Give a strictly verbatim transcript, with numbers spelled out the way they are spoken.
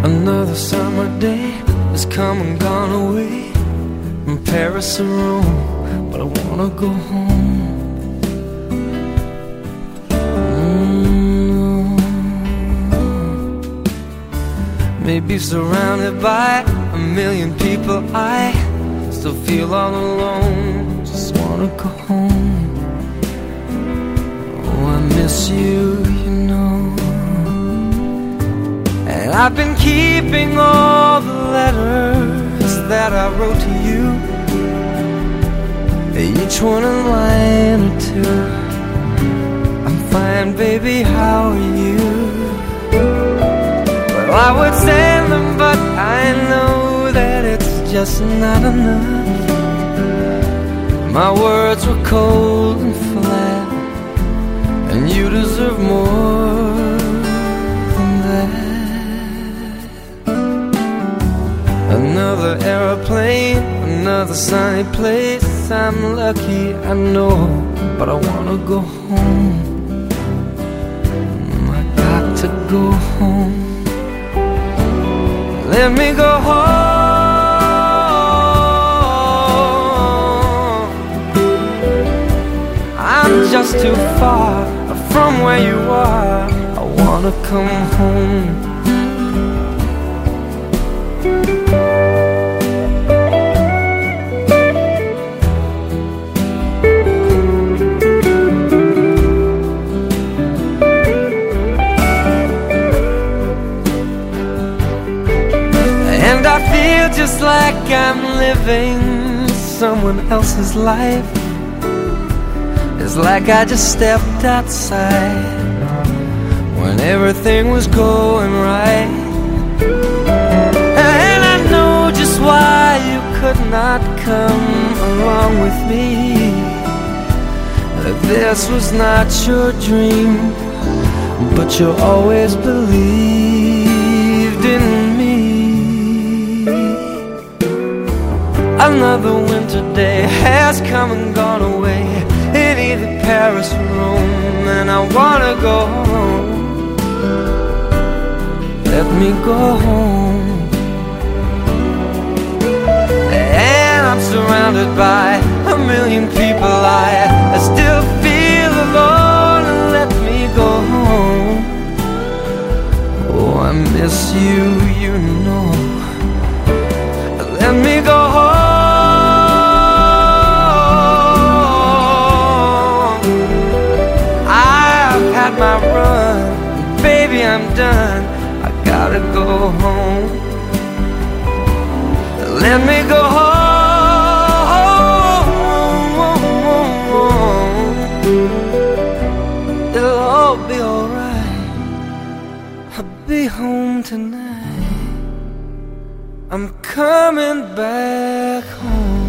Another summer day has come and gone away from Paris or Rome, but I wanna go home. Mm-hmm. Maybe surrounded by a million people, I still feel all alone. Just wanna go home. Oh, I miss you, you know. And I've been keeping all the letters that I wrote to you, each one a line or two. I'm fine, baby, how are you? Well, I would send them, but I know that it's just not enough. My words were cold and flat, and you deserve more than that. Another aeroplane, another sunny place. I'm lucky, I know, but I wanna go home. I got to go home. Let me go home. I'm just too far from where you are. I wanna come home. I feel just like I'm living someone else's life. It's like I just stepped outside when everything was going right. And I know just why you could not come along with me. This was not your dream, but you always believed in me. Another winter day has come and gone away in either Paris or Rome, and I wanna go home. Let me go home. And I'm surrounded by a million people, I, I still feel alone. Let me go home. Oh, I miss you, you know. Let me go home. My run, baby, I'm done. I gotta go home. Let me go home. It'll all be alright. I'll be home tonight. I'm coming back home.